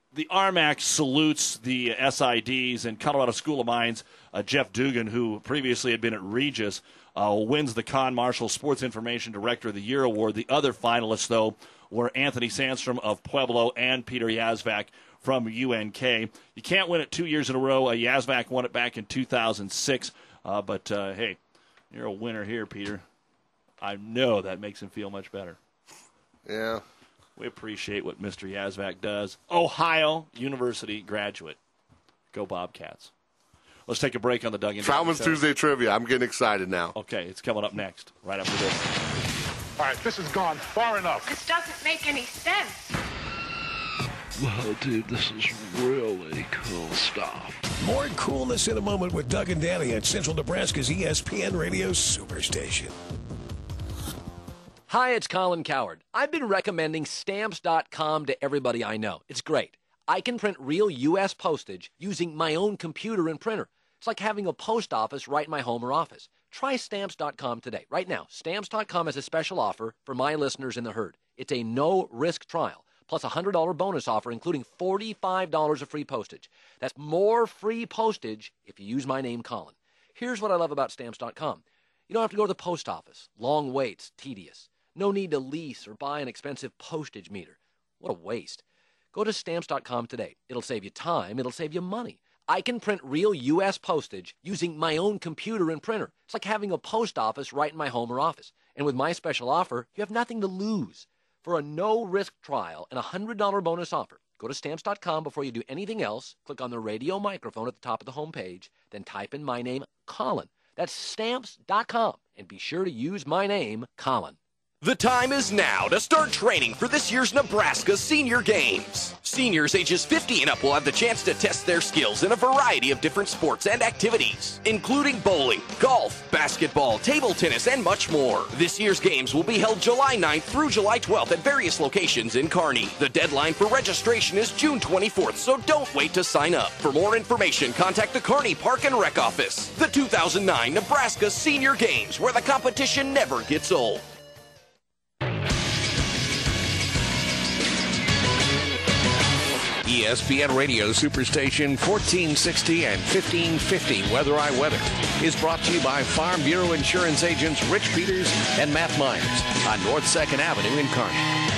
the R M A C salutes the S I Ds, and Colorado School of Mines, uh, Jeff Dugan, who previously had been at Regis, uh, wins the Con Marshall Sports Information Director of the Year award. The other finalists, though, were Anthony Sandstrom of Pueblo and Peter Yazvac from U N K. You can't win it two years in a row. Uh, Yazvac won it back in two thousand six. Uh, but, uh, hey, you're a winner here, Peter. I know that makes him feel much better. Yeah. We appreciate what Mister Yazvac does. Ohio University graduate. Go Bobcats. Let's take a break on the Doug and Troutman's Show. Tuesday Trivia. I'm getting excited now. Okay, it's coming up next, right after this. All right, this has gone far enough. This doesn't make any sense. Wow, dude, this is really cool stuff. More coolness in a moment with Doug and Danny at Central Nebraska's E S P N Radio Superstation. Hi, it's Colin Coward. I've been recommending Stamps dot com to everybody I know. It's great. I can print real U S postage using my own computer and printer. It's like having a post office right in my home or office. Try Stamps dot com today. Right now, Stamps dot com has a special offer for my listeners in the herd. It's a no-risk trial, plus a one hundred dollars bonus offer, including forty-five dollars of free postage. That's more free postage if you use my name, Colin. Here's what I love about Stamps dot com. You don't have to go to the post office. Long waits, tedious. No need to lease or buy an expensive postage meter. What a waste. Go to Stamps dot com today. It'll save you time. It'll save you money. I can print real U S postage using my own computer and printer. It's like having a post office right in my home or office. And with my special offer, you have nothing to lose. For a no-risk trial and a one hundred dollars bonus offer, go to Stamps dot com before you do anything else. Click on the radio microphone at the top of the homepage. Then type in my name, Colin. That's Stamps dot com. And be sure to use my name, Colin. The time is now to start training for this year's Nebraska Senior Games. Seniors ages fifty and up will have the chance to test their skills in a variety of different sports and activities, including bowling, golf, basketball, table tennis, and much more. This year's games will be held July ninth through July twelfth at various locations in Kearney. The deadline for registration is June twenty-fourth, so don't wait to sign up. For more information, contact the Kearney Park and Rec Office. The two thousand nine Nebraska Senior Games, where the competition never gets old. E S P N Radio Superstation fourteen sixty and fifteen fifty Weather I Weather is brought to you by Farm Bureau Insurance agents Rich Peters and Matt Myers on North second Avenue in Kearney.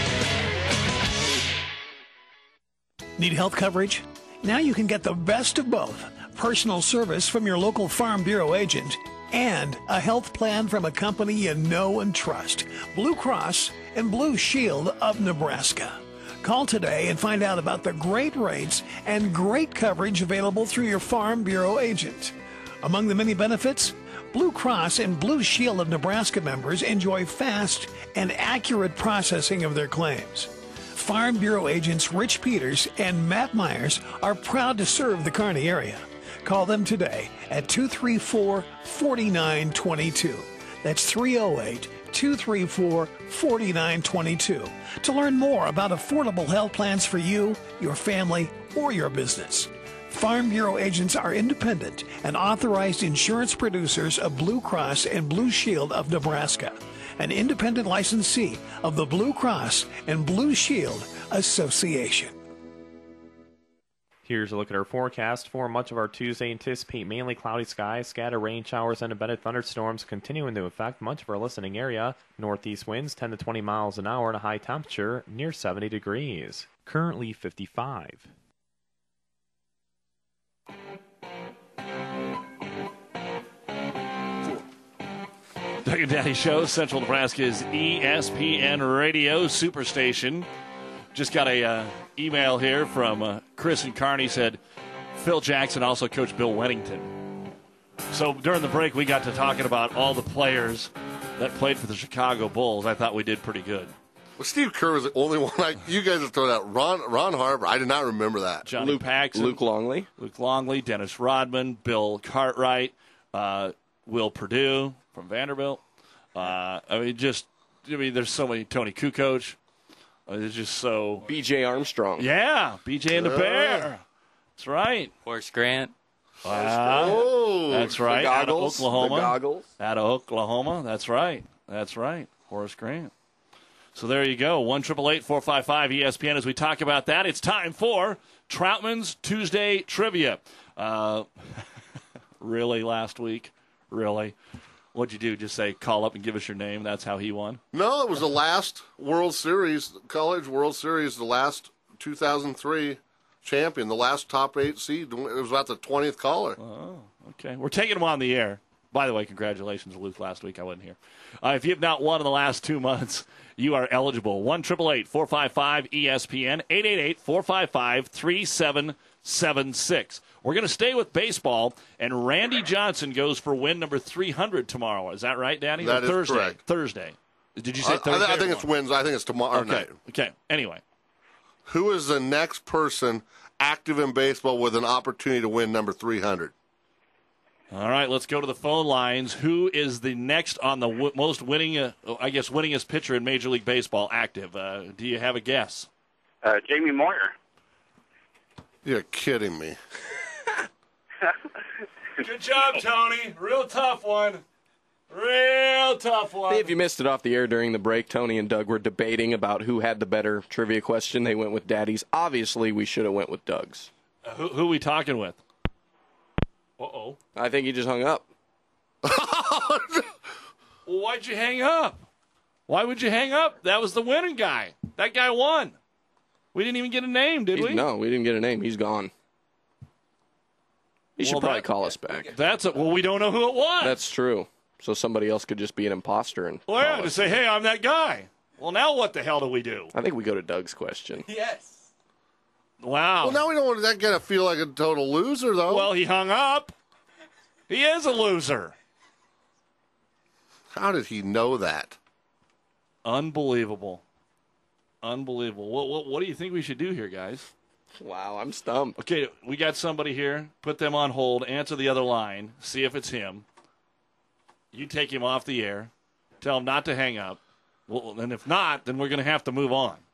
Need health coverage? Now you can get the best of both. Personal service from your local Farm Bureau agent and a health plan from a company you know and trust. Blue Cross and Blue Shield of Nebraska. Call today and find out about the great rates and great coverage available through your Farm Bureau agent. Among the many benefits, Blue Cross and Blue Shield of Nebraska members enjoy fast and accurate processing of their claims. Farm Bureau agents Rich Peters and Matt Myers are proud to serve the Kearney area. Call them today at two three four, four nine two two. That's three oh eight, two three four, four nine two two to learn more about affordable health plans for you, your family, or your business. Farm Bureau agents are independent and authorized insurance producers of Blue Cross and Blue Shield of Nebraska, an independent licensee of the Blue Cross and Blue Shield Association. Here's a look at our forecast. For much of our Tuesday, anticipate mainly cloudy skies, scattered rain showers, and embedded thunderstorms continue into effect much of our listening area. Northeast winds ten to twenty miles an hour and a high temperature near seventy degrees. Currently fifty-five. Doug and Daddy Show, Central Nebraska's E S P N Radio Superstation. Just got a uh, email here from uh, Chris and Kearney. Said Phil Jackson also coached Bill Wennington. So during the break, we got to talking about all the players that played for the Chicago Bulls. I thought we did pretty good. Well, Steve Kerr was the only one. I, you guys have thrown out. Ron Ron Harper. I did not remember that. Johnny Luke, Paxson, Luke Longley, Luke Longley, Dennis Rodman, Bill Cartwright, uh, Will Perdue from Vanderbilt. Uh, I mean, just I mean, there's so many. Tony Kukoc. Uh, it's just so. B J Armstrong. Yeah, B J and the Bear. That's right. Horace Grant. Wow. Oh, That's right. The Out of goggles, Oklahoma. The goggles. Out of Oklahoma. That's right. That's right. Horace Grant. So there you go. one eight eight eight, four five five, E S P N. As we talk about that, it's time for Troutman's Tuesday Trivia. Uh, really, last week? Really? What'd you do? Just say, call up and give us your name? That's how he won? No, it was the last World Series, College World Series, the last two thousand three champion, the last top eight seed. It was about the twentieth caller. Oh, okay. We're taking him on the air. By the way, congratulations, Luke, last week. I wasn't here. Uh, if you have not won in the last two months, you are eligible. one eight eight eight, four five five, E S P N, eight eight eight, four five five, three seven seven six. We're going to stay with baseball, and Randy Johnson goes for win number three hundred tomorrow. Is that right, Danny? That or is Thursday? correct. Thursday. Did you say I, Thursday? I, I think it's Wednesday. I think it's tomorrow okay. night. Okay. Anyway. Who is the next person active in baseball with an opportunity to win number three hundred? All right, let's go to the phone lines. Who is the next on the w- most winning, uh, I guess, winningest pitcher in Major League Baseball active? Uh, do you have a guess? Uh, Jamie Moyer. You're kidding me. Good job, Tony. Real tough one. Real tough one. Hey, if you missed it off the air during the break, Tony and Doug were debating about who had the better trivia question. They went with Daddy's. Obviously, we should have went with Doug's. Uh, who, who are we talking with? Uh-oh. I think he just hung up. Well, why'd you hang up? Why would you hang up? That was the winning guy. That guy won. We didn't even get a name, did He's, we? No, we didn't get a name. He's gone. He should Well, probably that- call us back. That's a, well, we don't know who it was. That's true. So somebody else could just be an imposter and. Well, yeah, call to us. say, hey, I'm that guy. Well, now what the hell do we do? I think we go to Doug's question. Yes. Wow. Well, now we don't want that guy to feel like a total loser, though. Well, he hung up. He is a loser. How did he know that? Unbelievable. Unbelievable. What, what, what do you think we should do here, guys? Wow, I'm stumped. Okay, we got somebody here. Put them on hold. Answer the other line. See if it's him. You take him off the air. Tell him not to hang up. Well, and if not, then we're going to have to move on.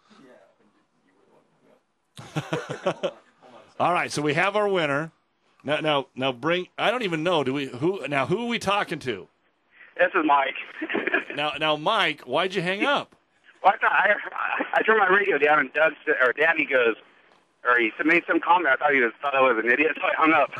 All right, so we have our winner. Now, now, now, bring. I don't even know. Do we? Who? Now, who are we talking to? This is Mike. Now, now, Mike, why'd you hang up? Well, I, thought I, I turned my radio down, and Doug said, or Danny goes, or he made some comment. I thought he was, thought I was an idiot, so I hung up.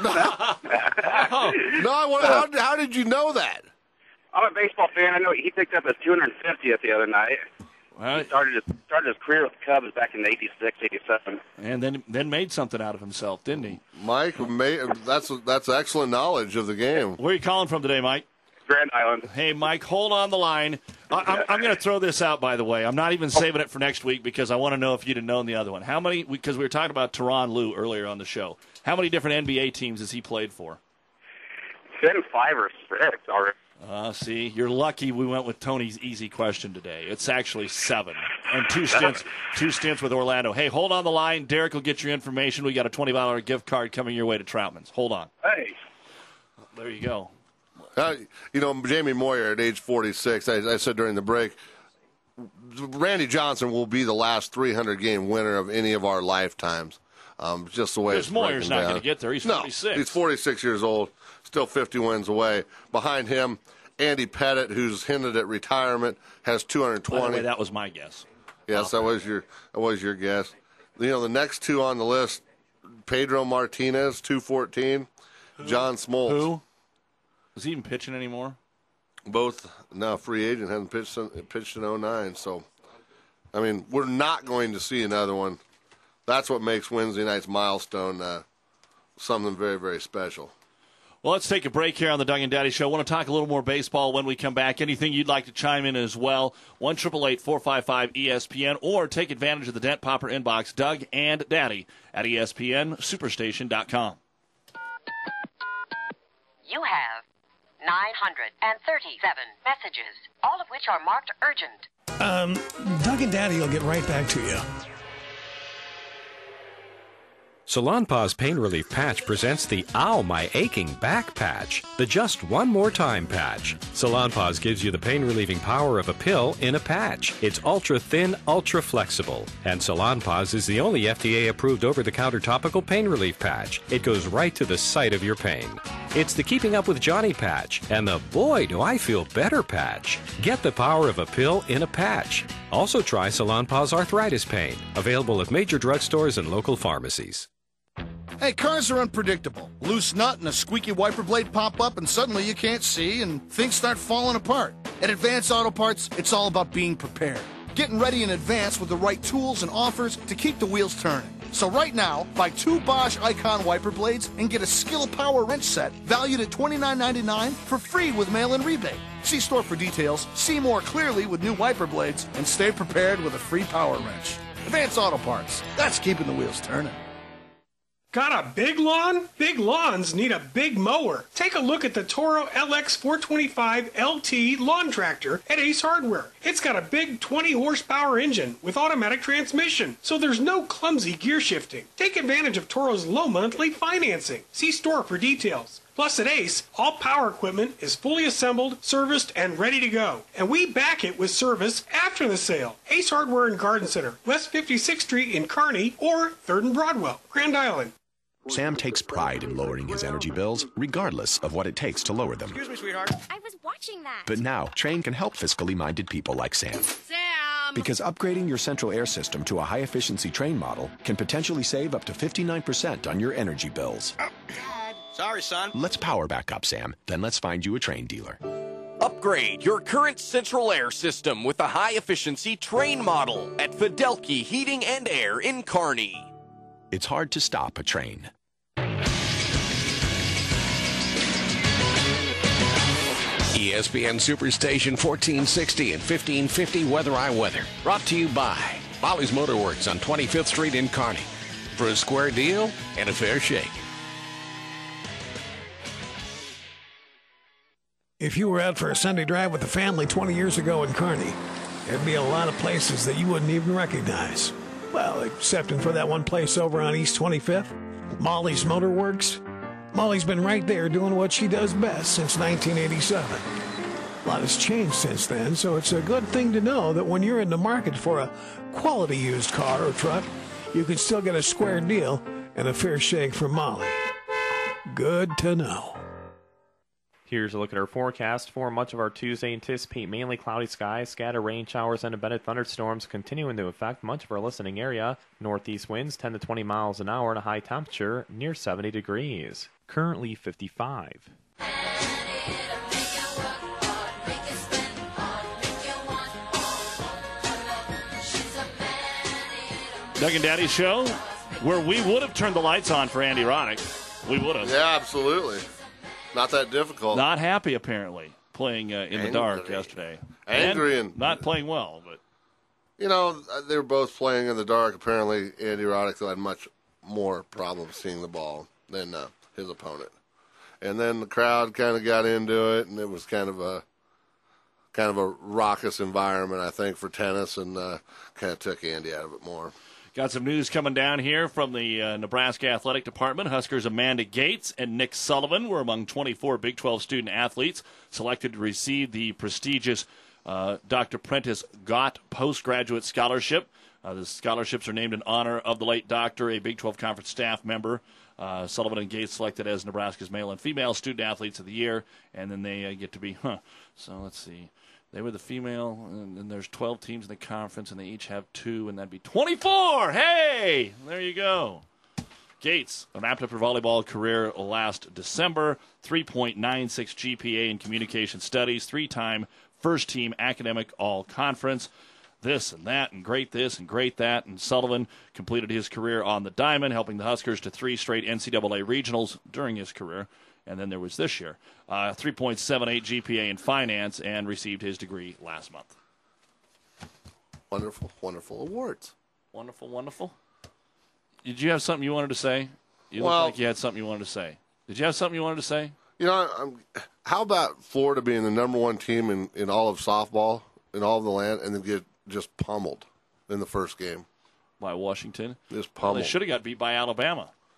No, I want. How, how did you know that? I'm a baseball fan. I know he picked up his two hundred fiftieth the other night. Well, he started his started his career with the Cubs back in eighty-six, eighty-seven. And then then made something out of himself, didn't he? Mike, made, that's that's excellent knowledge of the game. Where are you calling from today, Mike? Grand Island. Hey, Mike, hold on the line. I, I'm, I'm going to throw this out, by the way. I'm not even saving it for next week because I want to know if you'd have known the other one. How many, because we were talking about Tyronn Lue earlier on the show. How many different N B A teams has he played for? Been five or six already. Uh, see, you're lucky we went with Tony's easy question today. It's actually seven. And two stints two stints with Orlando. Hey, hold on the line. Derek will get your information. We got a twenty dollars gift card coming your way to Troutman's. Hold on. Hey. There you go. Uh, you know, Jamie Moyer at age forty-six, I, I said during the break, Randy Johnson will be the last three hundred game winner of any of our lifetimes. Um, just the way Because it's Moyer's breaking not down. going to get there. He's no, forty-six. He's forty-six years old, still fifty wins away. Behind him, Andy Pettit, who's hinted at retirement, has two hundred twenty. By the way, that was my guess. Yes, that was your that was your guess. You know, the next two on the list, Pedro Martinez, two fourteen, John Smoltz. Who? Is he even pitching anymore? Both now free agent, hasn't pitched pitched in oh nine. So, I mean, we're not going to see another one. That's what makes Wednesday night's milestone uh, something very, very special. Well, let's take a break here on the Doug and Daddy Show. I want to talk a little more baseball when we come back. Anything you'd like to chime in as well, one eight eight eight, four five five, E S P N, or take advantage of the Dent Popper inbox, Doug and Daddy, at E S P N Superstation dot com. You have nine hundred thirty-seven messages, all of which are marked urgent. Um, Doug and Daddy will get right back to you. Salonpas Pain Relief Patch presents the Ow My Aching Back Patch, the Just One More Time patch. Salonpas gives you the pain-relieving power of a pill in a patch. It's ultra-thin, ultra-flexible. And Salonpas is the only F D A-approved over-the-counter topical pain relief patch. It goes right to the site of your pain. It's the Keeping Up with Johnny patch and the Boy Do I Feel Better patch. Get the power of a pill in a patch. Also try Salonpas Arthritis Pain, available at major drugstores and local pharmacies. Hey, cars are unpredictable. Loose nut and a squeaky wiper blade pop up and suddenly you can't see and things start falling apart. At Advance Auto Parts, it's all about being prepared. Getting ready in advance with the right tools and offers to keep the wheels turning. So right now, buy two Bosch Icon wiper blades and get a Skill Power wrench set valued at twenty-nine ninety-nine for free with mail-in rebate. See store for details, see more clearly with new wiper blades, and stay prepared with a free power wrench. Advance Auto Parts. That's keeping the wheels turning. Got a big lawn? Big lawns need a big mower. Take a look at the Toro L X four twenty-five L T lawn tractor at Ace Hardware. It's got a big twenty horsepower engine with automatic transmission, so there's no clumsy gear shifting. Take advantage of Toro's low monthly financing. See store for details. Plus at Ace, all power equipment is fully assembled, serviced, and ready to go. And we back it with service after the sale. Ace Hardware and Garden Center, West fifty-sixth Street in Kearney or third and Broadwell, Grand Island. Sam takes pride in lowering his energy bills, regardless of what it takes to lower them. Excuse me, sweetheart. I was watching that. But now, Trane can help fiscally minded people like Sam. Sam! Because upgrading your central air system to a high-efficiency Trane model can potentially save up to fifty-nine percent on your energy bills. Sorry, son. Let's power back up, Sam. Then let's find you a Trane dealer. Upgrade your current central air system with a high-efficiency Trane model at Fidelki Heating and Air in Kearney. It's hard to stop a train. E S P N Superstation fourteen sixty and fifteen fifty Weather Eye Weather. Brought to you by Molly's Motorworks on twenty-fifth Street in Kearney. For a square deal and a fair shake. If you were out for a Sunday drive with the family twenty years ago in Kearney, there'd be a lot of places that you wouldn't even recognize. Well, excepting for that one place over on East twenty-fifth, Molly's Motorworks. Molly's been right there doing what she does best since nineteen eighty-seven. A lot has changed since then, so it's a good thing to know that when you're in the market for a quality used car or truck, you can still get a square deal and a fair shake from Molly. Good to know. Here's a look at our forecast. For much of our Tuesday, anticipate mainly cloudy skies, scattered rain showers, and embedded thunderstorms continuing to affect much of our listening area. Northeast winds ten to twenty miles an hour and a high temperature near seventy degrees. Currently fifty-five. Doug and Daddy Show, where we would have turned the lights on for Andy Roddick. We would have. Yeah, absolutely. Not that difficult. Not happy, apparently, playing uh, in Angry. the dark yesterday. Angry and, and not playing well. But you know, they were both playing in the dark. Apparently, Andy Roddick had much more problems seeing the ball than uh, his opponent. And then the crowd kind of got into it, and it was kind of a kind of a raucous environment, I think, for tennis, and uh, kind of took Andy out of it more. Got some news coming down here from the uh, Nebraska Athletic Department. Huskers Amanda Gates and Nick Sullivan were among twenty-four Big twelve student athletes selected to receive the prestigious uh, Doctor Prentice Gott Postgraduate Scholarship. Uh, the scholarships are named in honor of the late doctor, a Big twelve Conference staff member. Uh, Sullivan and Gates selected as Nebraska's male and female student athletes of the year, and then they uh, get to be, huh, so let's see. They were the female, and, and there's twelve teams in the conference, and they each have two, and that'd be twenty-four. Hey, there you go. Gates wrapped up her volleyball career last December. three point nine six G P A in communication studies, three-time first-team academic all-conference. This and that, and great this and great that. And Sullivan completed his career on the diamond, helping the Huskers to three straight N C double A regionals during his career. And then there was this year, uh, three point seven eight G P A in finance, and received his degree last month. Wonderful, wonderful awards. Wonderful, wonderful. Did you have something you wanted to say? You well, look like you had something you wanted to say. Did you have something you wanted to say? You know, I'm, how about Florida being the number one team in, in all of softball, in all of the land, and then get just pummeled in the first game? By Washington? Just pummeled. Well, they should have got beat by Alabama.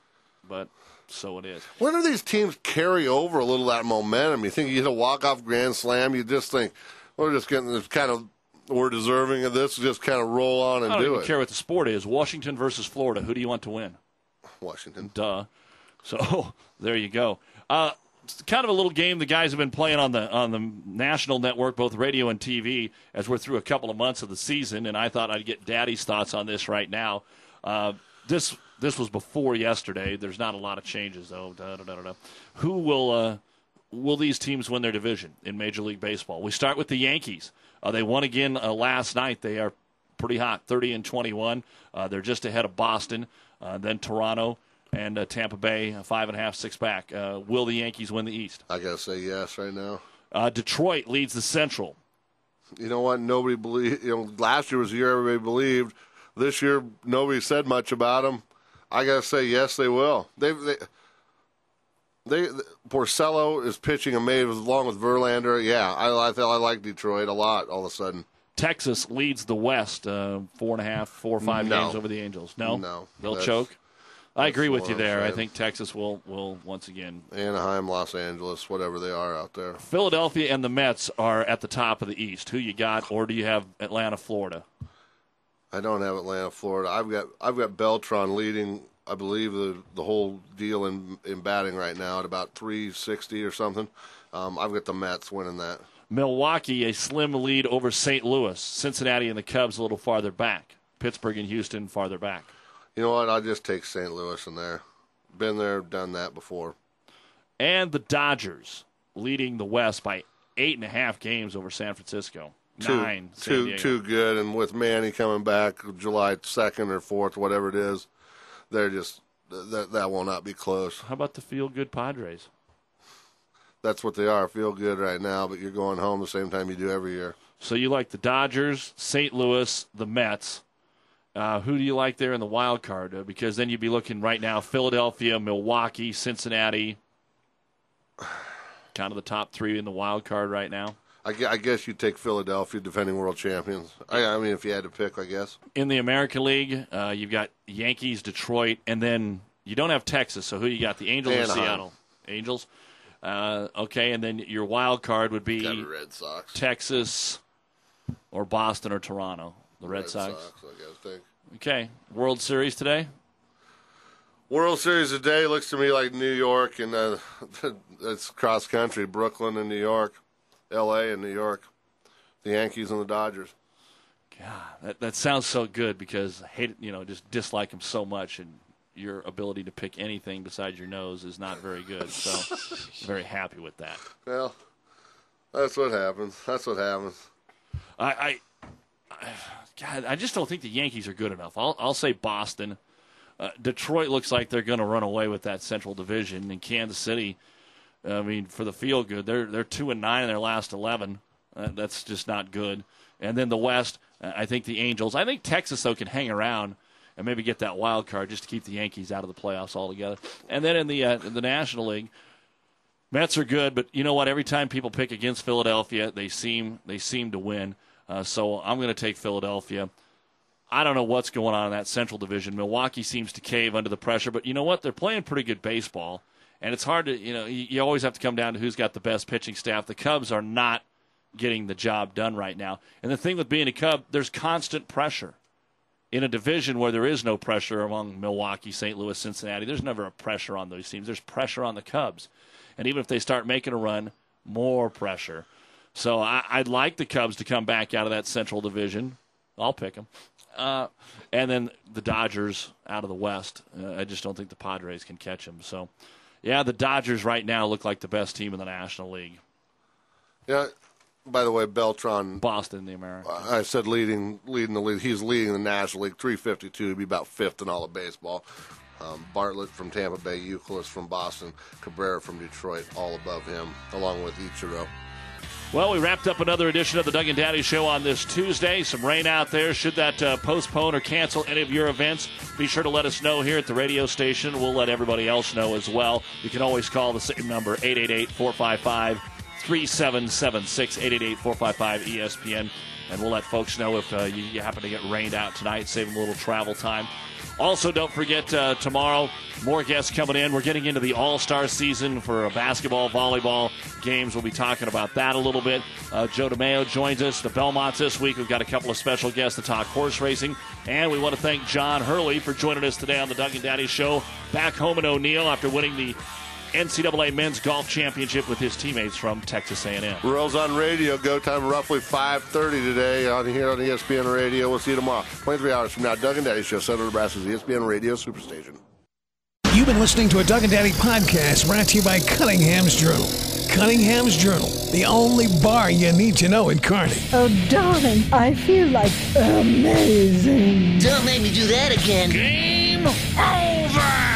but so it is. When do these teams carry over a little of that momentum? You think you hit a walk-off grand slam, you just think, we're just getting this kind of, we're deserving of this, just kind of roll on and I don't do even it. care what the sport is. Washington versus Florida. Who do you want to win? Washington. Duh. So there you go. Uh, it's kind of a little game the guys have been playing on the on the national network, both radio and T V, as we're through a couple of months of the season, and I thought I'd get Daddy's thoughts on this right now. Uh, this this was before yesterday. There's not a lot of changes, though. Da, da, da, da, da. Who will uh, will these teams win their division in Major League Baseball? We start with the Yankees. Uh, they won again uh, last night. They are pretty hot, thirty and twenty-one. Uh, they're just ahead of Boston, uh, then Toronto, and uh, Tampa Bay, uh, five and a half, six back. Uh, will the Yankees win the East? I gotta say yes right now. Uh, Detroit leads the Central. You know what? Nobody believed. You know, last year was the year everybody believed. This year, nobody said much about them. I gotta say yes, they will. They, they, they. Porcello is pitching amazing along with Verlander. Yeah, I, I, I like Detroit a lot. All of a sudden, Texas leads the West, uh, four and a half, four or five No. games over the Angels. No, No, they'll that's- choke. I agree with what you I'm there. I saying. think Texas will will once again. Anaheim, Los Angeles, whatever they are out there. Philadelphia and the Mets are at the top of the East. Who you got, or do you have Atlanta, Florida? I don't have Atlanta, Florida. I've got I've got Beltran leading. I believe the the whole deal in in batting right now at about three sixty or something. Um, I've got the Mets winning that. Milwaukee, a slim lead over Saint Louis. Cincinnati and the Cubs a little farther back. Pittsburgh and Houston farther back. You know what? I'll just take Saint Louis in there. Been there, done that before. And the Dodgers leading the West by eight and a half games over San Francisco. Too, Nine. San too, Diego. too good. And with Manny coming back July second or fourth, whatever it is, they're just that that will not be close. How about the feel-good Padres? That's what they are. Feel good right now, but you're going home the same time you do every year. So you like the Dodgers, Saint Louis, the Mets. Uh, who do you like there in the wild card? Uh, because then you'd be looking right now, Philadelphia, Milwaukee, Cincinnati. Kind of the top three in the wild card right now. I, gue- I guess you'd take Philadelphia, defending world champions. I, I mean, if you had to pick, I guess. In the American League, uh, you've got Yankees, Detroit, and then you don't have Texas. So who you got, the Angels or Anaheim. Seattle? Angels. Uh, okay, and then your wild card would be Gotta be Red Sox. Texas or Boston or Toronto. The Red, Red Sox. Sox, I gotta think. Okay, World Series today? World Series today looks to me like New York, and uh, it's cross country, Brooklyn and New York, L A and New York, the Yankees and the Dodgers. God, that that sounds so good because I hate, you know, just dislike them so much, and your ability to pick anything besides your nose is not very good. So, very happy with that. Well, that's what happens. That's what happens. I, I, I God, I just don't think the Yankees are good enough. I'll I'll say Boston. Uh, Detroit looks like they're going to run away with that Central Division. And Kansas City, I mean, for the feel good, they're they're two and nine in their last eleven. Uh, that's just not good. And then the West, uh, I think the Angels. I think Texas though can hang around and maybe get that wild card just to keep the Yankees out of the playoffs altogether. And then in the uh, in the National League, Mets are good, but you know what? Every time people pick against Philadelphia, they seem they seem to win. Uh, so I'm going to take Philadelphia. I don't know what's going on in that Central Division. Milwaukee seems to cave under the pressure, but you know what? They're playing pretty good baseball, and it's hard to, you know, you, you always have to come down to who's got the best pitching staff. The Cubs are not getting the job done right now. And the thing with being a Cub, there's constant pressure. In a division where there is no pressure among Milwaukee, Saint Louis, Cincinnati, there's never a pressure on those teams. There's pressure on the Cubs. And even if they start making a run, more pressure. So I, I'd like the Cubs to come back out of that Central Division. I'll pick them. Uh, and then the Dodgers out of the West. Uh, I just don't think the Padres can catch them. So, yeah, the Dodgers right now look like the best team in the National League. Yeah. By the way, Beltran, Boston, the American. I said leading, leading the league. He's leading the National League, three fifty-two. He'd be about fifth in all of baseball. Um, Bartlett from Tampa Bay, Euclid from Boston, Cabrera from Detroit, all above him, along with Ichiro. Well, we wrapped up another edition of the Doug and Daddy Show on this Tuesday. Some rain out there. Should that uh, postpone or cancel any of your events, be sure to let us know here at the radio station. We'll let everybody else know as well. You can always call the same number, eight eight eight, four five five, three seven seven six, eight eight eight, four five five, E S P N. And we'll let folks know if uh, you, you happen to get rained out tonight, save them a little travel time. Also, don't forget uh, tomorrow, more guests coming in. We're getting into the All-Star season for basketball, volleyball games. We'll be talking about that a little bit. Uh, Joe DeMeo joins us. The Belmonts this week. We've got a couple of special guests to talk horse racing. And we want to thank John Hurley for joining us today on the Doug and Daddy Show back home in O'Neill after winning the N C double A Men's Golf Championship with his teammates from Texas A and M. Royals on radio. Go time roughly five thirty today on here on E S P N Radio. We'll see you tomorrow. twenty-three hours from now, Doug and Daddy Show, Central Nebraska's E S P N Radio Superstation. You've been listening to a Doug and Daddy podcast brought to you by Cunningham's Journal. Cunningham's Journal, the only bar you need to know in Kearney. Oh, darling, I feel like amazing. Don't make me do that again. Game over!